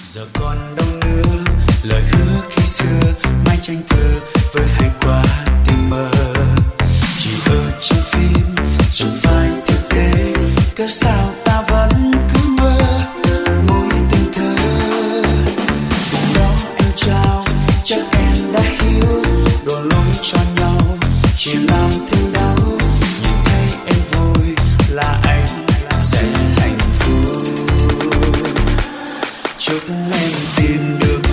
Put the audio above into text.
giờ còn đâu nữa lời hứa khi xưa mãi tranh thơ với hay quá tình mơ chỉ ở trong phim chẳng phải thực tế cớ sao ta vẫn cứ mơ mối tình thơ tình đó anh trao chắc em đã hiểu đổ lỗi cho nhau chỉ làm thêm đau nhìn thấy em vui là anh sẽ hạnh phúc chúc em tìm được